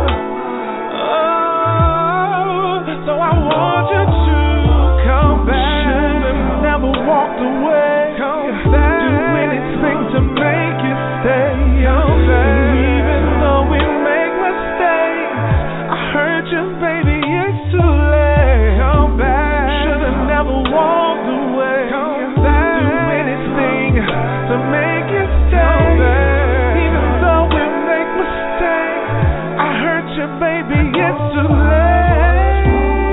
Oh, so I want you to come back. Should have never walked away. Come back. Do anything to make you stay. Come back. Even though we make mistakes, I hurt you, baby. Too late. Come back. Should've never walked away. Come back. Do anything to make you stay. Even though we make mistakes, I hurt you, baby. It's too late.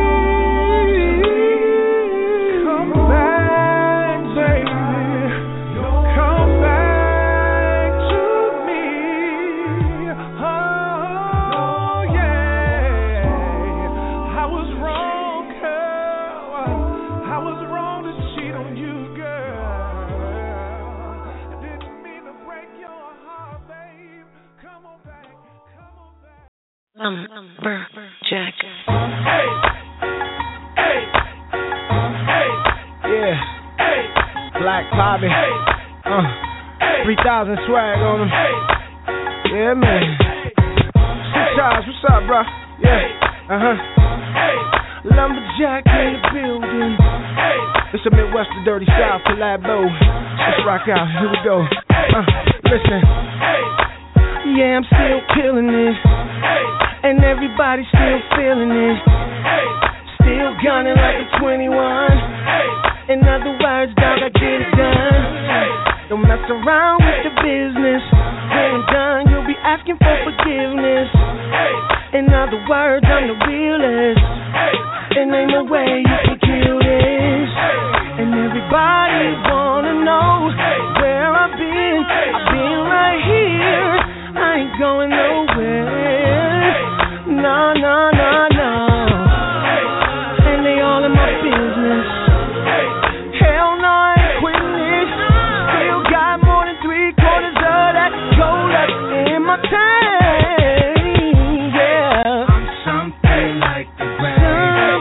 Come back, baby. Come back to me. Oh yeah. I was wrong, girl. I was wrong to cheat on you, girl. I didn't mean to break your heart, babe. Come on back, come on back. Lumber Jack. Hey, hey, hey, yeah. Hey, Black Bobby. Hey, uh, three thousand swag on him. Yeah, man. Six Charles, what's up, bro? Yeah, uh huh. Lumberjack in the building. It's a Midwest to Dirty South collabo. Let's rock out. Here we go. Uh, listen. Yeah, I'm still killing it, and everybody's still feeling it. Still gunning like a twenty-one. In other words, dog, I get it done. Don't mess around with the business. When I'm done, you'll be asking for forgiveness. In other words, I'm the realest. And ain't no way you can kill this. And everybody wanna know where I've been. I've been right here. I ain't going nowhere. No, no, no, no. And they all in my business. Hell no, I ain't quitting this. Still got more than three quarters of that gold left in my tank. Yeah. I'm something like the grand.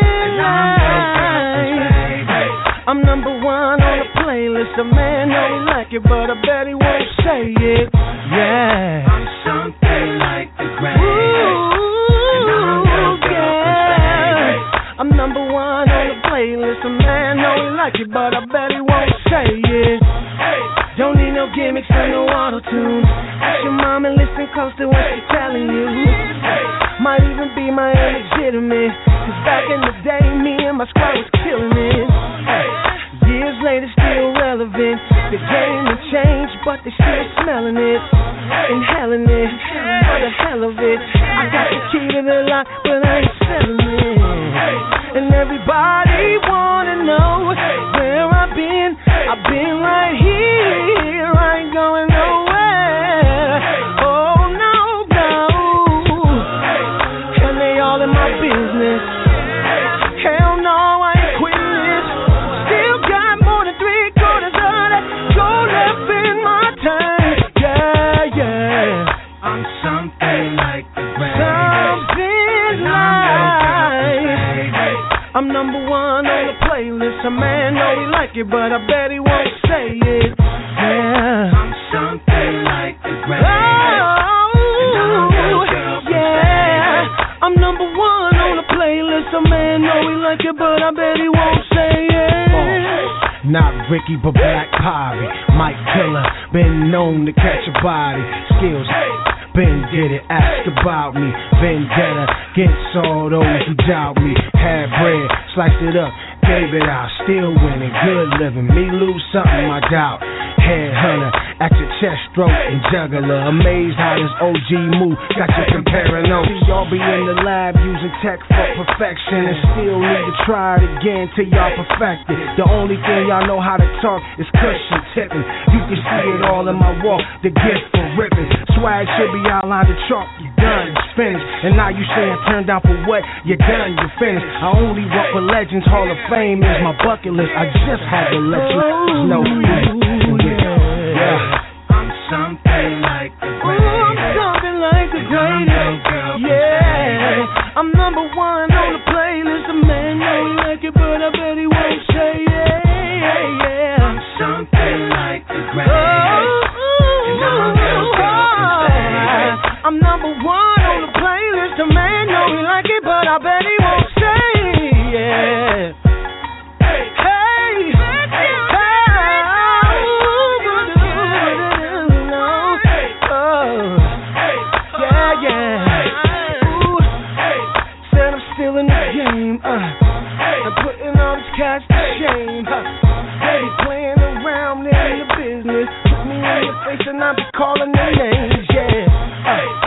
I'm number one on the playlist. A man know he like it, but I bet he won't say it. Yeah. I'm something like the greatest. Ooh, yeah. I'm number one on the playlist. A man know he like it, but I bet he won't say it. Don't need no gimmicks or no auto-tune. Ask your mom and listen close to what she's telling you. Might even be my illegitimate. Cause back in the day, me and my squad was killing I got the key to the lock, but I ain't selling it. And everybody wanna know where I've been. I've been right here, I ain't going nowhere. Oh no, no. And they all in my business. Hell no, I ain't quitting this. Still got more than three quarters of that gold left in my tank. Yeah, yeah. I'm something like the rain. Something like. I'm number one on the playlist. A man know he like it, but I bet he won't say it. Yeah. I'm something like the rain. Oh, yeah. I'm number one on the playlist. A man know he like it, but I bet he won't say it. Oh, not Ricky, but Black Poverty. Mike Killer, been known to catch a body. Skills, been get it, ask about me. Vendetta, gets all those who doubt me. Had bread, sliced it up, gave it out. Still winning, good living. Me lose something, I doubt. Headhunter, at your chest, stroke and juggler. Amazed how this O G move got you comparing notes. See, y'all be in the lab using tech for perfection and still need to try it again till y'all perfect it. The only thing y'all know how to talk is cushion tipping. You can see it all in my walk, the gift for ripping. Swag should be outlined to chalk. You done, it's finished. And now you saying turn down for what? You're done, you're finished. I only walk with legends. Hall of Fame is my bucket list. I just had to let you know. Yeah. I'm something like the greatest. Ooh, I'm something like the greatest. Yeah. I'm number one on the playlist. A man know he like it, but I bet he won't say yeah, yeah, yeah. I'm something like the greatest. Oh, and I'm I'm number one on the playlist. A man know he like it, but I bet he won't say yeah. Catch the shame, huh? They be playing around in the business. Put me in your face and I be calling their names, yeah. Uh.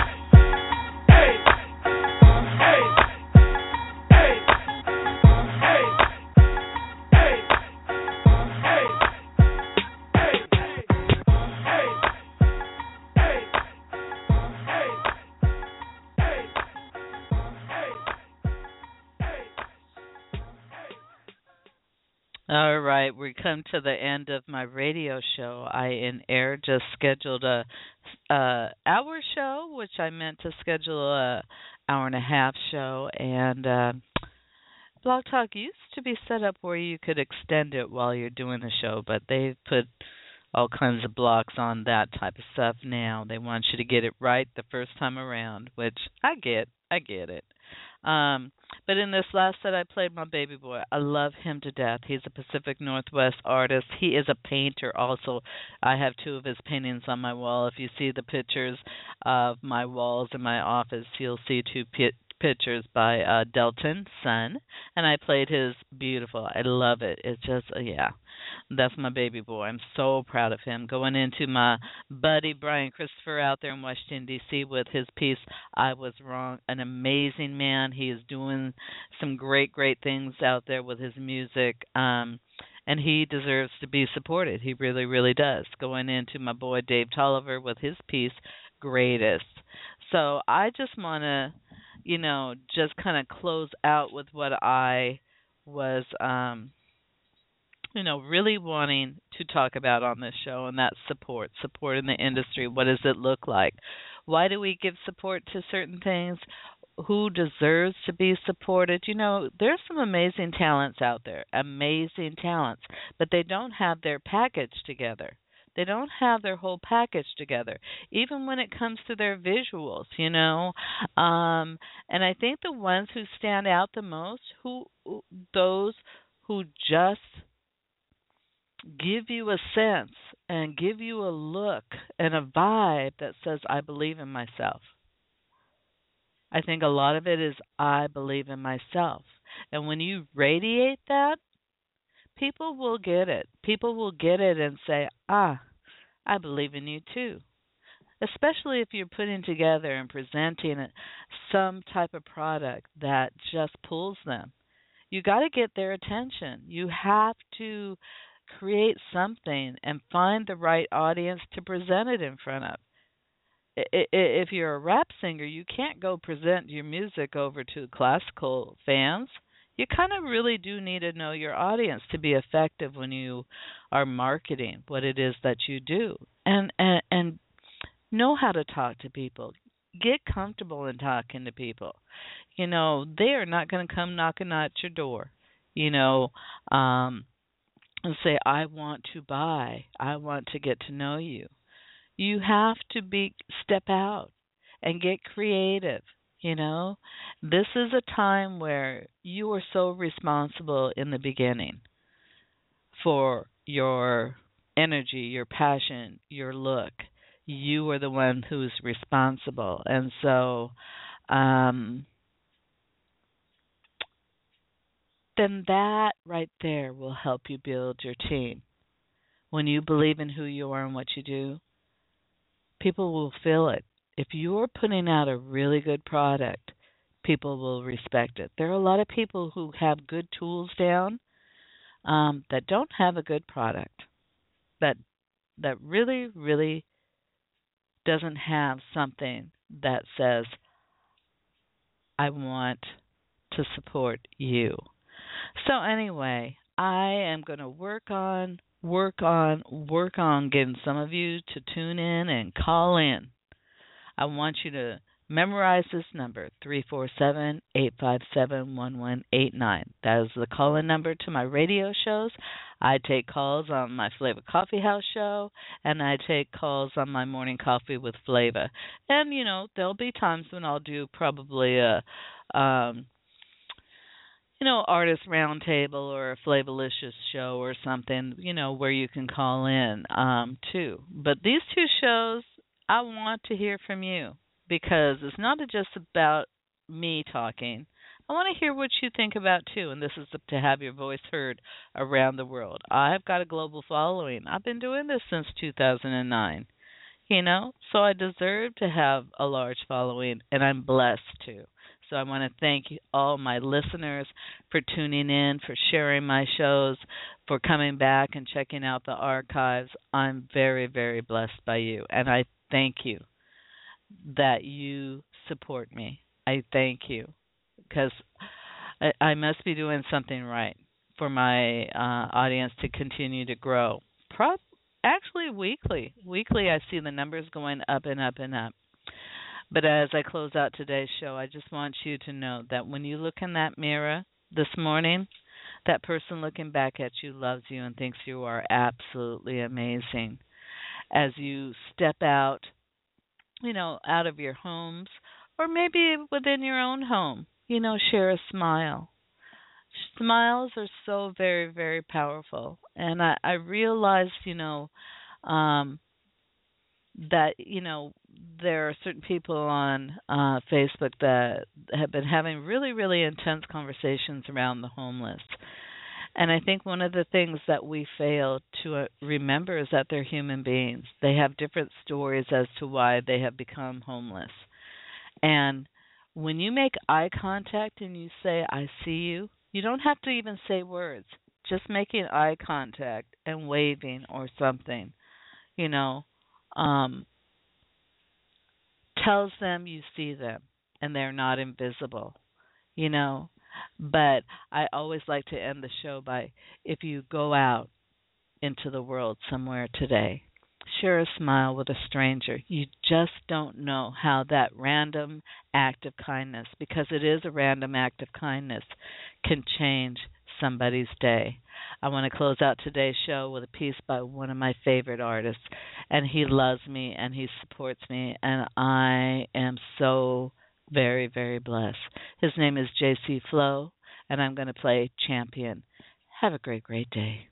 All right, we come to the end of my radio show. I, in air, just scheduled a, a hour show, which I meant to schedule a hour and a half show. And uh, Blog Talk used to be set up where you could extend it while you're doing the show, but they've put all kinds of blocks on that type of stuff now. They want you to get it right the first time around, which I get. I get it. Um, but in this last set, I played my baby boy. I love him to death. He's a Pacific Northwest artist. He is a painter also. I have two of his paintings on my wall. If you see the pictures of my walls in my office, you'll see two pi- pictures by uh, Delton Sun, and I played his beautiful. I love it. It's just, uh, yeah, that's my baby boy. I'm so proud of him. Going into my buddy Brian Christopher out there in Washington, D C with his piece, I Was Wrong. An amazing man. He is doing some great, great things out there with his music, um, and he deserves to be supported. He really, really does. Going into my boy Dave Tolliver with his piece, Greatest. So I just want to, you know, just kind of close out with what I was, um, you know, really wanting to talk about on this show, and that's support, support in the industry. What does it look like? Why do we give support to certain things? Who deserves to be supported? You know, there's some amazing talents out there, amazing talents, but they don't have their package together. They don't have their whole package together, even when it comes to their visuals, you know. Um, and I think the ones who stand out the most, who those who just give you a sense and give you a look and a vibe that says, I believe in myself. I think a lot of it is, I believe in myself. And when you radiate that, people will get it. People will get it and say, ah, I believe in you too. especially if you're putting together and presenting some type of product that just pulls them. You got to get their attention. You have to create something and find the right audience to present it in front of. If you're a rap singer, you can't go present your music over to classical fans. You kind of really do need to know your audience to be effective when you are marketing what it is that you do, and and, and know how to talk to people. Get comfortable in talking to people. You know, they are not going to come knocking at your door, you know, um, and say, I want to buy. I want to get to know you. You have to be step out and get creative. You know, this is a time where you are so responsible in the beginning for your energy, your passion, your look. You are the one who's responsible. And so um, then that right there will help you build your team. When you believe in who you are and what you do, people will feel it. If you're putting out a really good product, people will respect it. There are a lot of people who have good tools down um, that don't have a good product, that that really, really doesn't have something that says, I want to support you. So anyway, I am going to work on, work on, work on getting some of you to tune in and call in. I want you to memorize this number, three four seven, eight five seven, one one eight nine. That is the call-in number to my radio shows. I take calls on my Flavor Coffee House show, and I take calls on my Morning Coffee with Flavor. And, you know, there'll be times when I'll do probably a, um, you know, artist roundtable or a Flavorlicious show or something, you know, where you can call in, um, too. But these two shows, I want to hear from you, because it's not just about me talking. I want to hear what you think about, too, and this is to have your voice heard around the world. I've got a global following. I've been doing this since two thousand nine, you know, so I deserve to have a large following, and I'm blessed to. So I want to thank all my listeners for tuning in, for sharing my shows, for coming back and checking out the archives. I'm very, very blessed by you, and I thank you that you support me. I thank you, because I, I must be doing something right for my uh, audience to continue to grow. Pro- actually, weekly. Weekly, I see the numbers going up and up and up. But as I close out today's show, I just want you to know that when you look in that mirror this morning, that person looking back at you loves you and thinks you are absolutely amazing. As you step out, you know, out of your homes, or maybe within your own home, you know, share a smile. Smiles are so very, very powerful. And I, I realized, you know, um, that, you know, there are certain people on uh, Facebook that have been having really, really intense conversations around the homeless. And I think one of the things that we fail to uh, remember is that they're human beings. They have different stories as to why they have become homeless. And when you make eye contact and you say, I see you, you don't have to even say words. Just making eye contact and waving or something, you know, um, tells them you see them and they're not invisible, you know. But I always like to end the show by, if you go out into the world somewhere today, share a smile with a stranger. You just don't know how that random act of kindness, because it is a random act of kindness, can change somebody's day. I want to close out today's show with a piece by one of my favorite artists, and he loves me and he supports me, and I am so very, very blessed. His name is J C Flow, and I'm going to play Champion. Have a great, great day.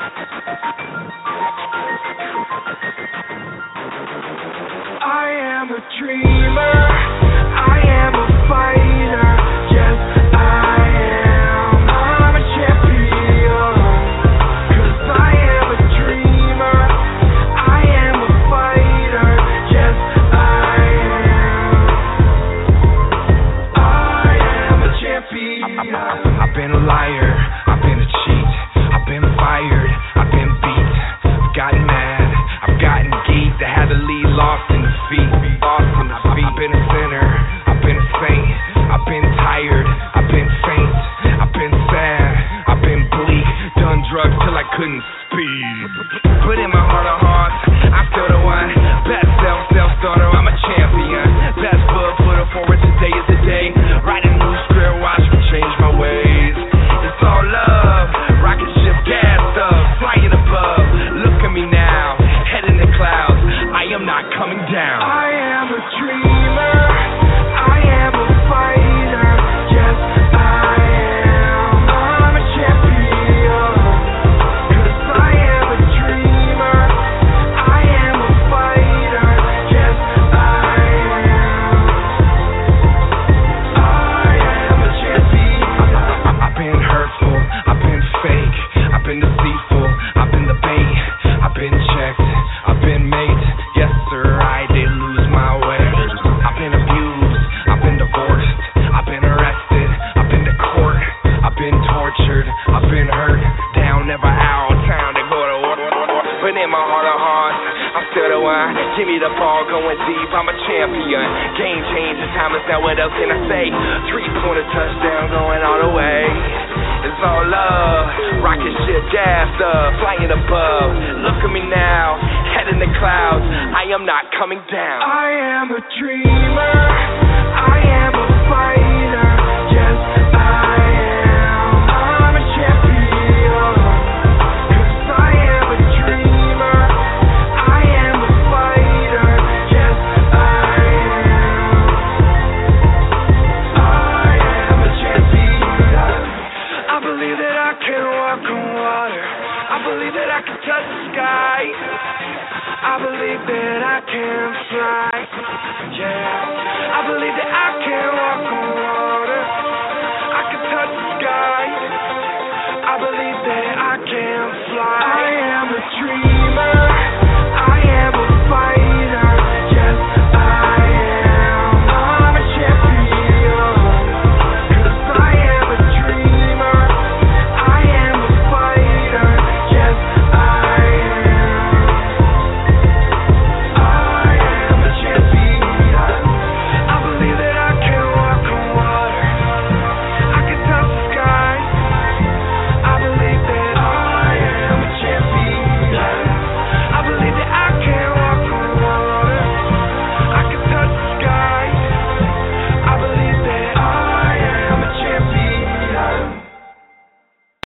I am a dreamer. I am a fighter. Yes, I am. I'm a champion. 'Cause I am a dreamer. I am a fighter. Yes, I am. I am a champion. I've been a liar. I've been a cheat. I've been fired. I've been beat. I've gotten mad. I've gotten geeked. I had to lead lost in defeat. Lost in defeat. I've been a sinner. I've been a saint. I've been tired. I've been faint. I've been sad. I've been bleak. Done drugs till I couldn't speak. But in my heart of hearts, I'm still the one. Best self, self-starter. I'm a champion. Best foot, put up forward. Today is the day. Write a new script. Watch me change my ways. It's all love. Rocket ship gassed up. Flying above. Look at me now. Head in the clouds. I am not coming down. I am a dreamer. I am a fighter. Yes, I am. I'm a champion. 'Cause I am a dreamer. I am a fighter. Yes, I am. I am a champion. I've been hurtful. I've been fake. I've been deceitful. I've been the bait. I've been checked. I've been made. Yes, sir, I did lose my way. I've been abused. I've been divorced. I've been arrested. I've been to court. I've been tortured. I've been hurt. Down, never out. Time to go to war. But in my heart of hearts, I'm still the one. Give me the ball, going deep. I'm a champion. Game changer. Time is now. What else can I say? Three-pointer touchdown, going all the way. It's all love. Rocket ship gassed up, flying above. Look at me now, head in the clouds. I am not coming down. I am a dreamer. I am